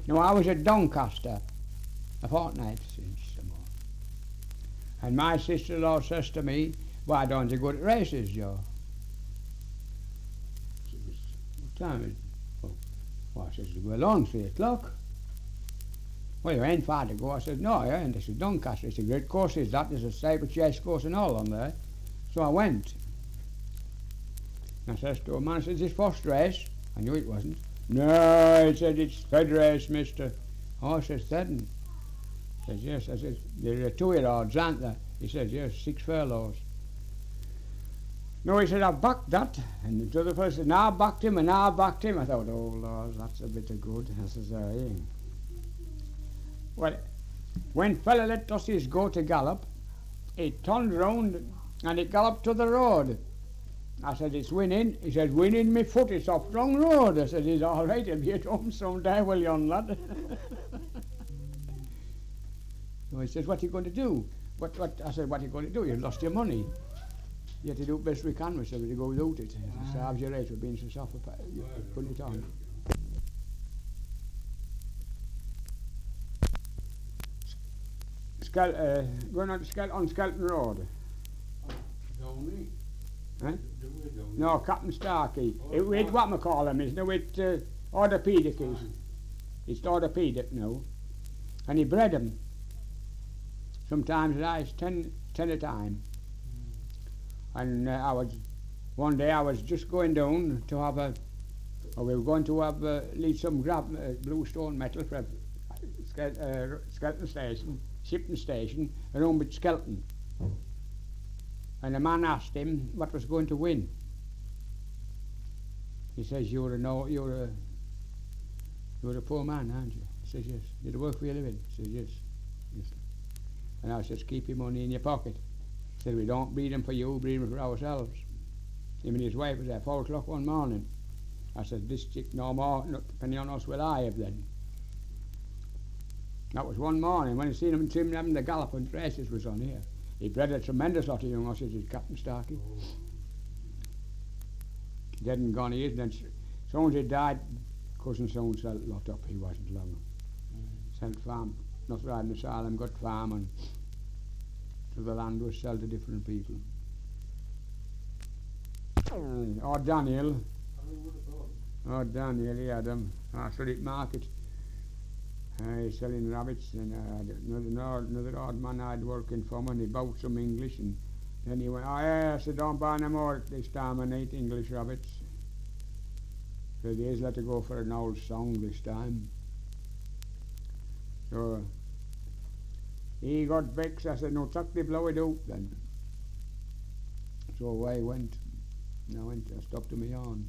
No, I was at Doncaster a fortnight since some more. And my sister-in-law says to me, why don't you go to races, Joe? I said, what time is it? Oh, well, I says, we're on 3 o'clock. Well, you ain't far to go. I said, no, I ain't. This is Doncaster. It's a great course, is that. There's a steeplechase course and all on there. So I went. And I says to a man, I says, is this first race? I knew it wasn't. No, he said, it's third race, mister. Oh, I says, third. He says, yes. I says, there are 2-year-olds, aren't there? He says, yes, 6 furlongs. No, he said, I've backed that. And the other fellow said, now I've backed him, and now I've backed him. I thought, oh, Lord, that's a bit of good. I says, yeah. Well, when fella let us go to gallop, he turned round and he galloped to the road. I said, it's winning. He said, winning me foot, it's off wrong road. I said, he's all right, he'll be at home someday, will yon lad? So he says, what are you going to do? I said, what are you going to do? You've lost your money. You have to do the best we can. We said, we go without it. It serves you right for being so soft, put it on. Going on Skelton Road. Huh? No, Captain Starkey. It's what we call him, isn't it? With orthopedic is. It's orthopedic now. And he bred them. Sometimes it's 10 a time. And one day I was just going down to have we were going to have leave some bluestone metal for Skelton Station, shipping station, around with Skelton. And the man asked him what was going to win. He says, you're a poor man, aren't you? He says, yes. Did you work for your living? He says, yes. And I says, keep your money in your pocket. He said, we don't breed them for you, breed them for ourselves. Him and his wife was there 4 o'clock one morning. I said, this chick no more, depending on us, will I have then. That was one morning when I seen him having the gallop and races was on here. He bred a tremendous lot of young horses, his Captain Starkey. Dead and gone he is, and then soon as he died, cousin soon sent a lot up, he wasn't long. Sent farm, not riding the Salem, got farm, and so the land was sold to different people. Or Daniel, he had them. I said it market. He's selling rabbits, and another odd man I'd working for him, and he bought some English, and then he went, oh yeah, I said, don't buy no more this time, and eat English rabbits. So he's let it go for an old song this time. So he got vexed. I said, no, tuck the blow it out then. So away I went. I stopped to my yarn.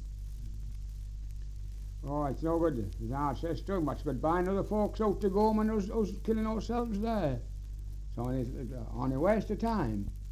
Oh, it's no good. Now it says too much, but buying other folks out to go him and us killing ourselves there. So it's only a waste of time.